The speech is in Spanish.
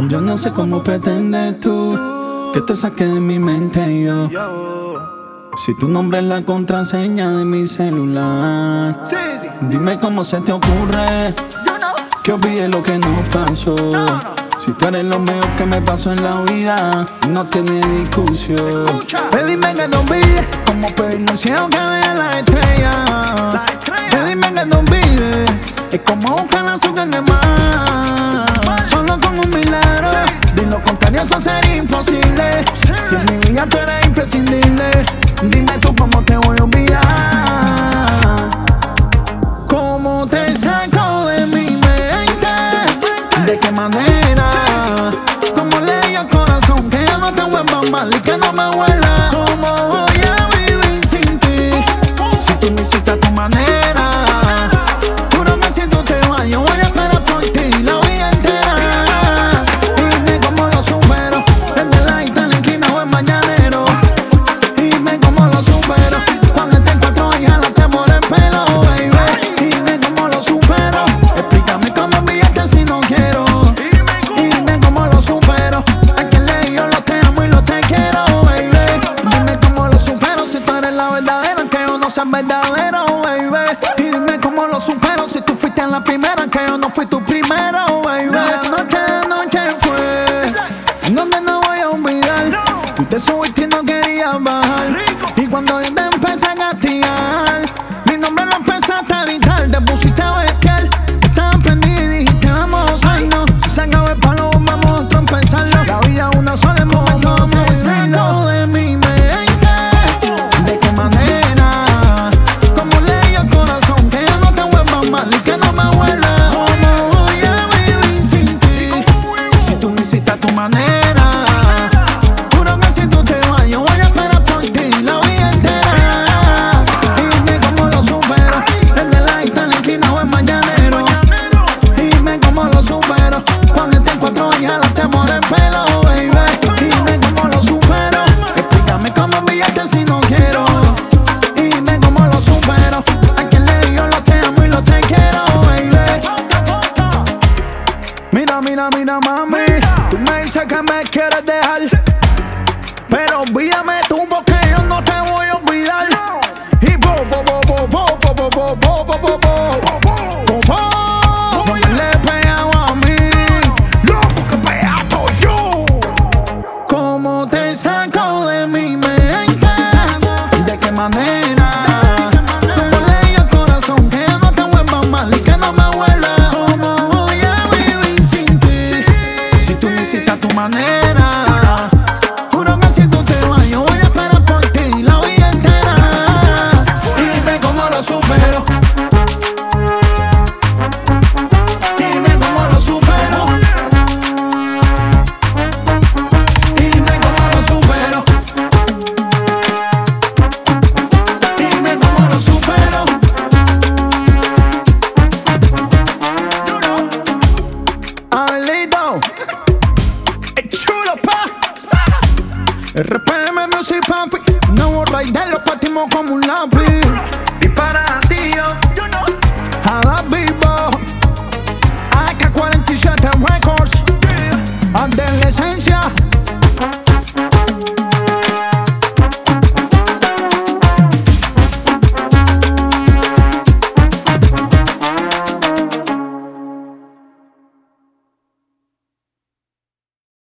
Yo no sé cómo pretendes tú que te saque de mi mente yo, si tu nombre es la contraseña de mi celular. Dime cómo se te ocurre que olvide lo que nos pasó. Si tú eres lo mejor que me pasó en la vida, no tiene discusión. Pedime que te olvide, como pedirle un cielo que vea las estrellas. Pedime que te olvide, es como buscar la azúcar en el mar. Solo como un milagro, de lo contrario eso sería imposible. Si en mi vida tú eres imprescindible, dime tú cómo te voy a olvidar. ¿Cómo te saco de mi mente? ¿De qué manera? ¿Cómo le digo al corazón que ya no te vuelva mal y que no me huela? ¿Cómo voy a vivir sin ti si tú me hiciste a tu manera? Juro que si tú te vas yo voy a esperar por ti la vida entera. Dime cómo lo supero, desde la isla en la esquina o el mañanero. Dime cómo lo supero, cuando te encuentro y jálate por el pelo, baby. Dime cómo lo supero, explícame cómo enviarte si no quiero. Dime cómo lo supero, a quien le digo lo te amo y lo te quiero, baby. Dime cómo lo supero si tú eres la verdadera, aunque yo no sea verdadero, baby. Y dime cómo lo supero si tú fuiste la primera, aunque yo no fui tu primero, baby. La noche fue donde no voy a olvidar. Tú te subiste y no querías bajar, y cuando yo te empecé a castigar, mi nombre lo empezaste a gritar. Te pusiste bestial, estaba prendida y dijiste vamos a irnos. Si se acaba el palo vamos a trompezarlo. La vida una sola en momento vamos a sacarlo de mi mente. ¿De qué manera? ¿Cómo le digo al corazón que ya no te vuelva mal y que no me huela? ¿Cómo voy a vivir sin ti si tú me hiciste a tu manera? Juro que si tú te vas yo voy a esperar por ti la vida entera. Dime cómo lo supero, desde la isla en la esquina o el mañanero. Dime cómo lo supero, cuando te encuentro y jálate por el pelo, baby. Dime cómo lo supero, explícame cómo enviarte si no quiero. Dime cómo lo supero, a quien le digo lo te amo y lo te quiero, baby. Mira, mami, tú me dices que me quieres dejar, pero olvídame tú porque yo no te voy a olvidar. Y no me le he pegado a mí, loco que pegado yo. ¿Cómo te saco de mi mente? ¿De qué manera? ¿Cómo le digo al corazón que ya no te vuelva mal y que no me huela? ¿Cómo voy a vivir sin ti si tú me hiciste a tu manera? Juro que si tú te vas yo voy a esperar por ti la vida entera. Dime cómo lo supero, dime cómo lo supero, dime cómo lo supero, dime cómo lo supero. Abelito, el chulo pa, RPM Music papi, nuevo Raider lo partimos como un lápiz. Y para ti yo Ada Vivo, AK-47 Records, adolescencia.